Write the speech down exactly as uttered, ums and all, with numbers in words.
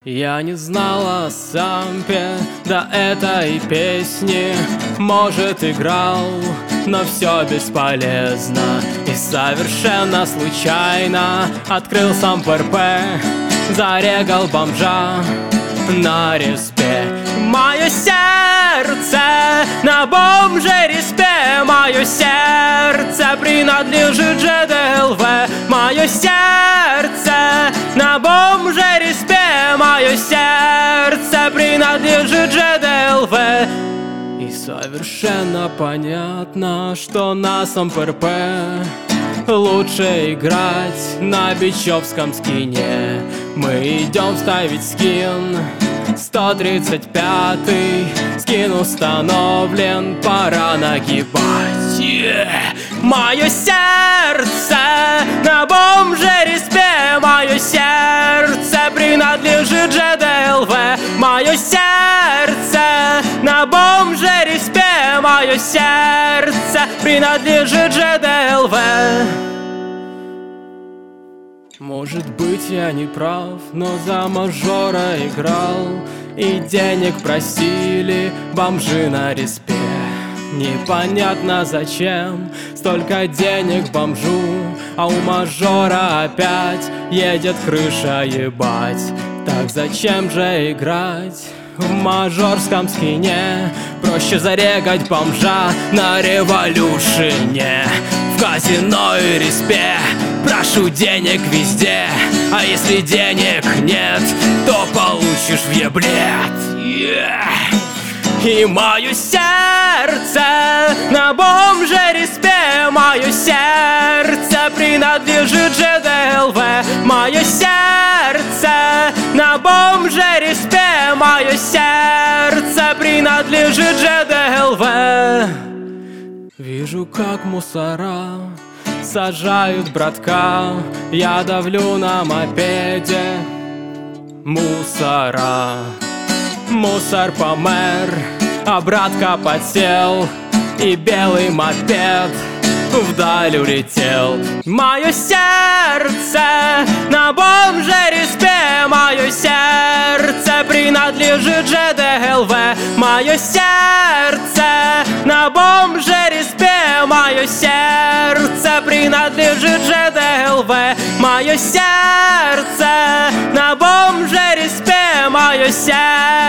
Я не знала о сампе до этой песни. Может, играл, но все бесполезно. И совершенно случайно открыл сам ПРП, зарегал бомжа на респе. Мое сердце на бомже респе, мое сердце принадлежит ЖДЛВ. Мое сердце на бомже респе, мое сердце принадлежит ЖДЛВ. И совершенно понятно, что на сам ПРП лучше играть на бичевском скине. Мы идем ставить скин сто тридцать пятый, скин установлен, пора нагибать. yeah! Мое сердце на бомже респе, мое сердце принадлежит ЖДЛВ. Мое сердце на бомже респе, мое сердце принадлежит ЖДЛВ. Может быть, я не прав, но за мажора играл, и денег просили бомжи на респе. Непонятно зачем столько денег бомжу, а у мажора опять едет крыша ебать. Так зачем же играть в мажорском скине? Проще зарегать бомжа на революшене. В казино и респе прошу денег везде, а если денег нет, то получишь въеблет. yeah! И мое сердце на бомже респе, мое сердце принадлежит ЖДЛВ. Мое сердце на бомже респе, мое сердце принадлежит ЖДЛВ. Вижу, как мусора сажают братка, я давлю на мопеде. Мусора, мусор помер, а братка подсел, и белый мопед вдаль улетел. Мое сердце на бомже респе, мое сердце принадлежит ЖДЛВ. Мое сердце на бомже респе, мое сердце принадлежит ЖДЛВ. Мое сердце на бомже респе, мое сердце